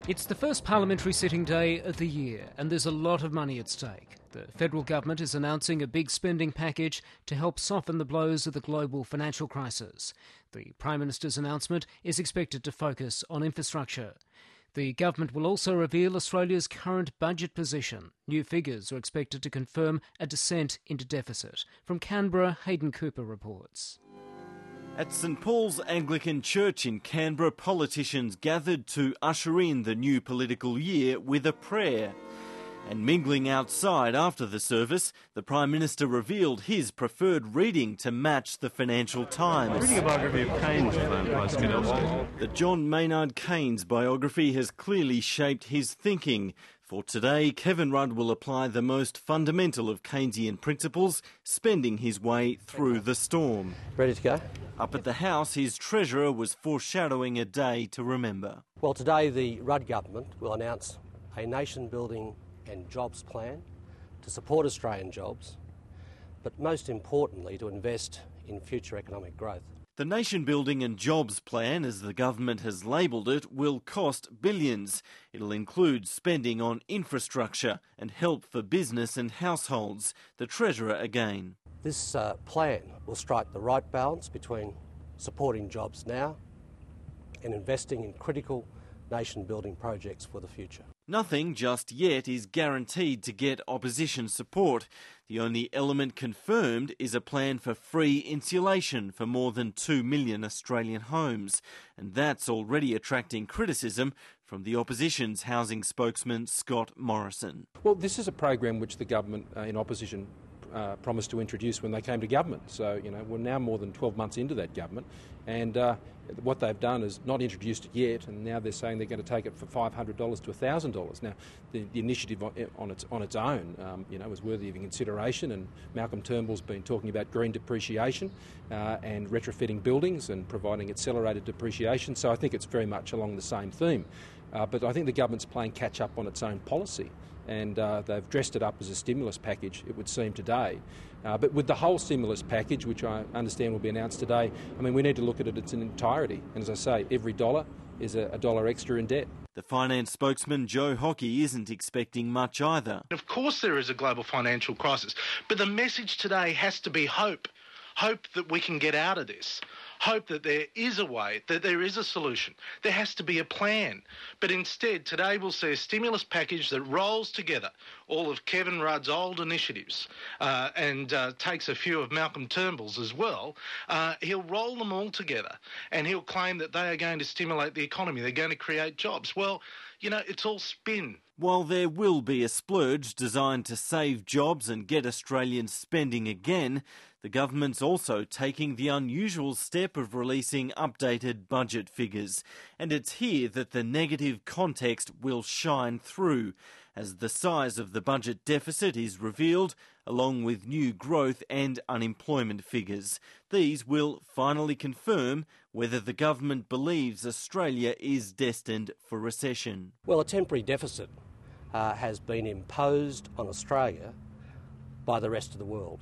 It's the first parliamentary sitting day of the year, and there's a lot of money at stake. The federal government is announcing a big spending package to help soften the blows of the global financial crisis. The Prime Minister's announcement is expected to focus on infrastructure. The government will also reveal Australia's current budget position. New figures are expected to confirm a descent into deficit. From Canberra, Hayden Cooper reports. At St Paul's Anglican Church in Canberra, politicians gathered to usher in the new political year with a prayer. And mingling outside after the service, the Prime Minister revealed his preferred reading to match the Financial Times. Reading a biography of Keynes by Skidelsky. The John Maynard Keynes biography has clearly shaped his thinking. For today, Kevin Rudd will apply the most fundamental of Keynesian principles, spending his way through the storm. Ready to go? Up at the House, his Treasurer was foreshadowing a day to remember. Well, today the Rudd government will announce a nation-building and jobs plan to support Australian jobs, but most importantly to invest in future economic growth. The Nation Building and Jobs Plan, as the government has labelled it, will cost billions. It'll include spending on infrastructure and help for business and households. The Treasurer again. This plan will strike the right balance between supporting jobs now and investing in critical nation-building projects for the future. Nothing just yet is guaranteed to get opposition support. The only element confirmed is a plan for free insulation for more than 2 million Australian homes. And that's already attracting criticism from the opposition's housing spokesman Scott Morrison. Well, this is a program which the government in opposition promised to introduce when they came to government. So, we're now more than 12 months into that government, and what they've done is not introduced it yet, and now they're saying they're going to take it for $500 to $1,000. Now, the initiative on its own, is worthy of consideration, and Malcolm Turnbull's been talking about green depreciation and retrofitting buildings and providing accelerated depreciation, so I think it's very much along the same theme. But I think the government's playing catch-up on its own policy, and they've dressed it up as a stimulus package, it would seem today. But with the whole stimulus package, which I understand will be announced today, we need to look at it in its entirety. And as I say, every dollar is a dollar extra in debt. The finance spokesman Joe Hockey isn't expecting much either. Of course there is a global financial crisis, but the message today has to be hope. Hope that we can get out of this. Hope that there is a way, that there is a solution. There has to be a plan. But instead, today we'll see a stimulus package that rolls together all of Kevin Rudd's old initiatives and takes a few of Malcolm Turnbull's as well. He'll roll them all together and he'll claim that they are going to stimulate the economy. They're going to create jobs. Well, it's all spin. While there will be a splurge designed to save jobs and get Australians spending again, the government's also taking the unusual step of releasing updated budget figures. And it's here that the negative context will shine through, as the size of the budget deficit is revealed, along with new growth and unemployment figures. These will finally confirm whether the government believes Australia is destined for recession. Well, a temporary deficit has been imposed on Australia by the rest of the world.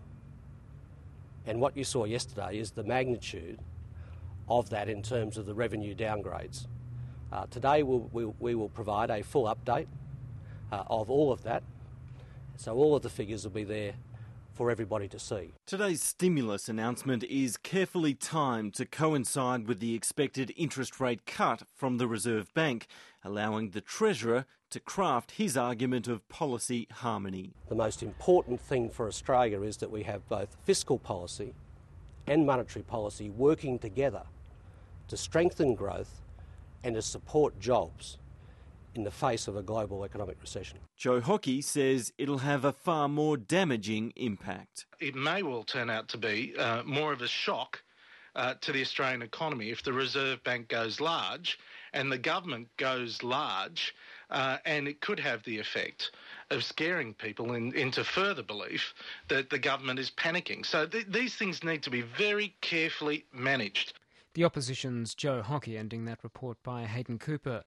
And what you saw yesterday is the magnitude of that in terms of the revenue downgrades. Today we will provide a full update of all of that, so all of the figures will be there for everybody to see. Today's stimulus announcement is carefully timed to coincide with the expected interest rate cut from the Reserve Bank, allowing the Treasurer to craft his argument of policy harmony. The most important thing for Australia is that we have both fiscal policy and monetary policy working together to strengthen growth and to support jobs in the face of a global economic recession. Joe Hockey says it'll have a far more damaging impact. It may well turn out to be more of a shock to the Australian economy if the Reserve Bank goes large and the government goes large, and it could have the effect of scaring people into further belief that the government is panicking. So these things need to be very carefully managed. The opposition's Joe Hockey ending that report by Hayden Cooper.